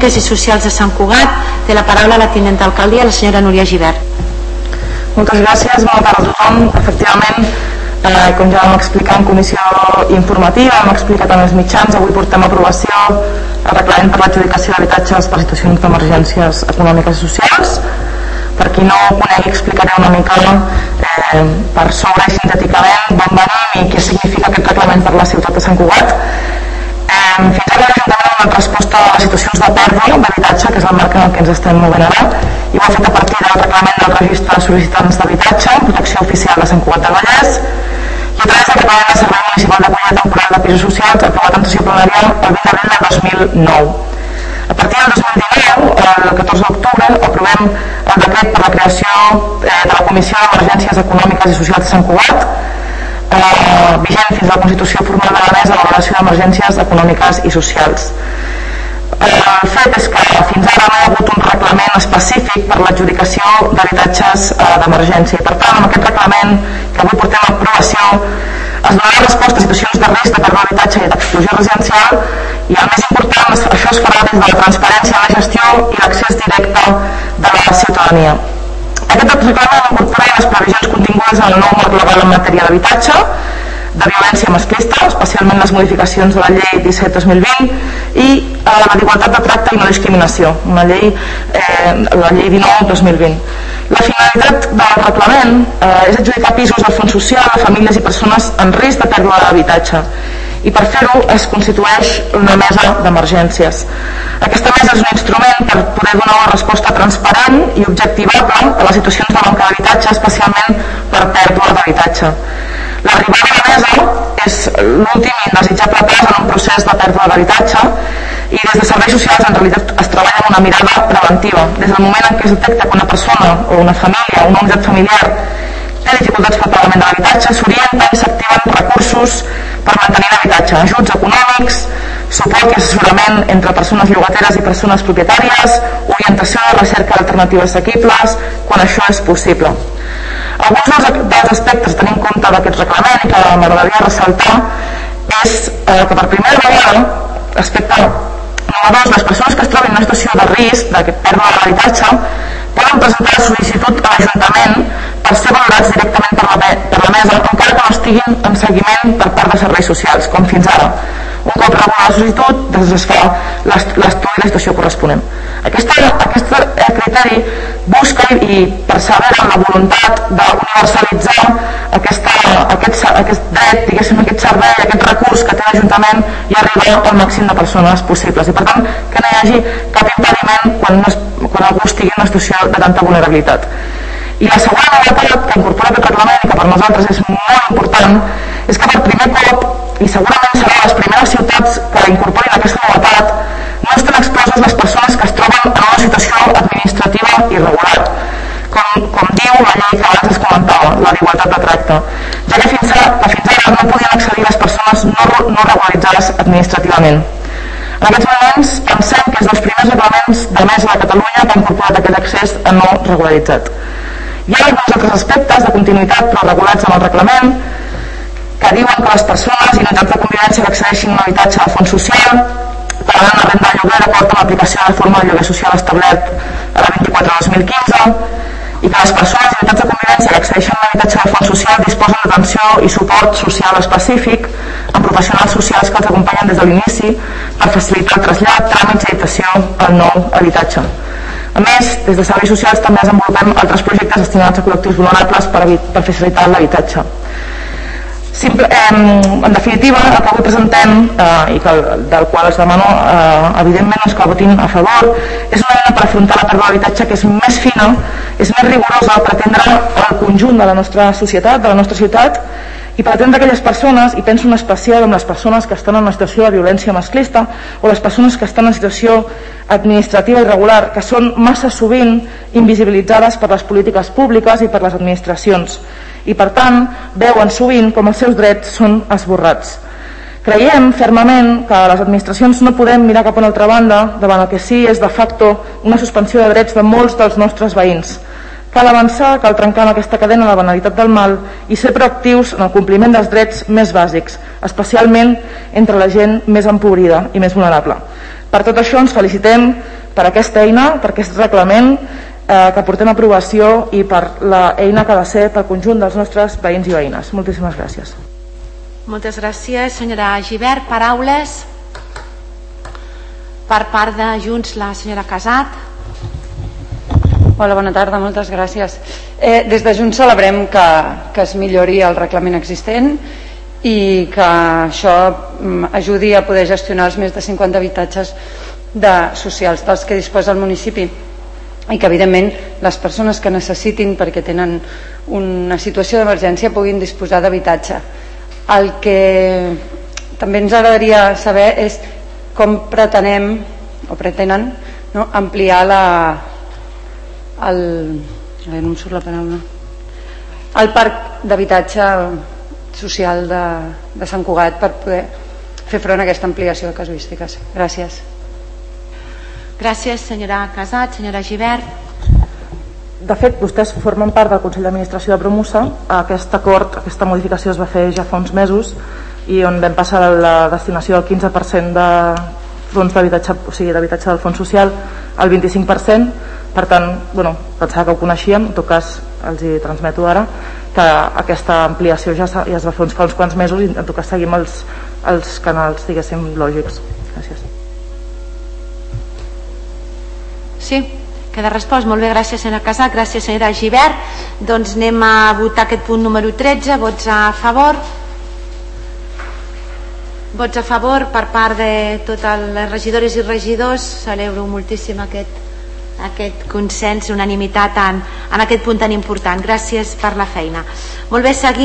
i socials de Sant Cugat. Té la paraula la tinenta d'alcaldia, la senyora Núria Gibert. Moltes gràcies, bona tarda a tothom. Efectivament, com ja vam explicar en comissió informativa, hem explicat en els mitjans, avui portem a aprovació el reglament per l'adjudicació d'habitatges per situacions d'emergències econòmiques i socials. Per qui no ho conegui, explicaré una mica per sobre i sintèticament d'on venim i què significa aquest reglament per la ciutat de Sant Cugat. Fins ara l'Ajuntament ha donat resposta a les situacions de pèrdua d'habitatge, que és el marc en el que ens estem movent ara, i ho ha fet a partir del reglament del registre de sol·licitants d'habitatge, protecció oficial de Sant Cugat del Vallès, i a través del reglament del Servei Municipal d'Acollida Temporal de Pisos Socials, aprovat en sessió plenària el 20 d'abril del 2009. A partir del 2019, el 14 d'octubre, aprovem el decret per la creació de la Comissió d'Emergències Econòmiques i Socials de Sant Cugat, vigent fins a la Constitució formal de la Mesa de Valoració d'Emergències Econòmiques i Socials. El fet és que fins ara no hi ha hagut un reglament específic per l'adjudicació d'habitatges d'emergència i per tant amb aquest reglament que avui portem a aprovació es donarà resposta a situacions de risc de pèrdua d'habitatge i d'exclusió residencial i el més important, això es farà des de la transparència en la gestió i l'accés directe de la ciutadania. Aquest reglament incorpora les previsions contingudes en el nou marc legal en matèria d'habitatge, de violència masclista, especialment les modificacions de la llei 17-2020 i la d'igualtat de tracte i no discriminació, la llei 19-2020. La finalitat del reglament és adjudicar pisos al Fons Social a famílies i persones en risc de pèrdua d'habitatge i per fer-ho es constitueix una mesa d'emergències. Aquesta mesa és un instrument per poder donar una resposta transparent i objectivable a les situacions de manca d'habitatge, especialment per pèrdua d'habitatge. L'arribada a la mesa és l'últim i indesitjable pas en un procés de pèrdua d'habitatge i des de serveis socials en realitat es treballa amb una mirada preventiva. Des del moment en què es detecta que una persona o una família o una unitat familiar té dificultats per pagament de l'habitatge, s'orienten i s'activen recursos per mantenir l'habitatge, ajuts econòmics, suport i assessorament entre persones llogateres i persones propietàries, orientació de recerca d'alternatives assequibles, quan això és possible. Alguns dels aspectes a tenir en compte d'aquest reglament i que m'agradaria ressaltar és que per primera vegada, respecte a les persones que es trobin en una situació de risc de pèrdua de l'habitatge poden presentar la sol·licitud a l'Ajuntament per ser valorats directament per la mesa encara que no estiguin en seguiment per part de serveis socials, com fins ara. Un cop regulada la sol·licitud, es fa l'estudi de la situació corresponent. Aquest criteri busca i persevera en la voluntat d'universalitzar aquest dret, diguéssim, aquest servei, aquest recurs que té l'Ajuntament i arribar al màxim de persones possibles. I per tant, que no hi hagi cap impediment quan algú estigui en una situació de tanta vulnerabilitat. I la segona novetat que incorpora aquest reglament i que per nosaltres és molt important és que per primer cop, i segurament serà les primeres ciutats que incorporin aquesta novetat, no estan excloses les persones que es troben en una situació administrativa irregular, com diu la llei que abans es comentava, la d'igualtat de tracte, ja que fins ara no podien accedir les persones no regularitzades administrativament. En aquests moments pensem que és dels primers reglaments de Mesa de Catalunya que ha incorporat aquest accés a no regularitzat. Hi ha alguns altres aspectes de continuïtat però regulats en el reglament que diuen que les persones i unitats de convivència que accedeixin a un habitatge de fons social pagaran la renda de lloguer d'acord amb l'aplicació de la reforma del lloguer social establert a la 24/2015 i que les persones i unitats de convivència que accedeixen a un habitatge de fons social disposen d'atenció i suport social específic amb professionals socials que els acompanyen des de l'inici per facilitar el trasllat, tràmits i habitació al nou habitatge. A més, des de serveis socials també desenvolupem altres projectes destinats a col·lectius vulnerables per facilitar l'habitatge. En definitiva, el que avui presentem i del qual els demano evidentment que votin a favor és una eina per afrontar la pèrdua d'habitatge que és més fina, és més rigorosa per atendre el conjunt de la nostra societat, de la nostra ciutat i per atendre aquelles persones, i penso en especial en les persones que estan en una situació de violència masclista o les persones que estan en situació administrativa irregular, que són massa sovint invisibilitzades per les polítiques públiques i per les administracions i per tant veuen sovint com els seus drets són esborrats. Creiem fermament que les administracions no podem mirar cap a una altra banda davant el que sí és de facto una suspensió de drets de molts dels nostres veïns. Cal avançar, cal trencar amb aquesta cadena de banalitat del mal i ser proactius en el compliment dels drets més bàsics, especialment entre la gent més empobrida i més vulnerable. Per tot això ens felicitem per aquesta eina, per aquest reglament que portem a aprovació i per l'eina que ha de ser pel conjunt dels nostres veïns i veïnes. Moltíssimes gràcies. Moltes gràcies, senyora Gibert. Paraules per part de Junts, la senyora Casat. Hola, bona tarda, moltes gràcies. Des de Junts celebrem que es millori el reglament existent i que això ajudi a poder gestionar els més de 50 habitatges socials dels que disposa el municipi i que evidentment les persones que necessitin perquè tenen una situació d'emergència puguin disposar d'habitatge. El que també ens agradaria saber és com pretenen ampliar el parc d'habitatge social de Sant Cugat per poder fer front a aquesta ampliació de casuístiques. Gràcies. Gràcies, senyora Casat. Senyora Gibert. De fet, vostès formen part del Consell d'Administració de Promusa. Aquest acord, aquesta modificació es va fer ja fa uns mesos i on vam passar la destinació del 15% de fons d'habitatge, o sigui, d'habitatge del fons social al 25%. Per tant, pensava que ho coneixíem, en tot cas els hi transmeto ara que aquesta ampliació ja es va fer fa uns quants mesos i en tot cas seguim els canals, diguéssim, lògics. Gràcies. Sí, queda respost. Molt bé, gràcies, senyora Casat. Gràcies, senyora Gibert. Doncs anem a votar aquest punt número 13. Vots a favor. Vots a favor per part de totes les regidores i regidors. Celebro moltíssim aquest consens, unanimitat en aquest punt tan important. Gràcies per la feina. Molt bé, seguim.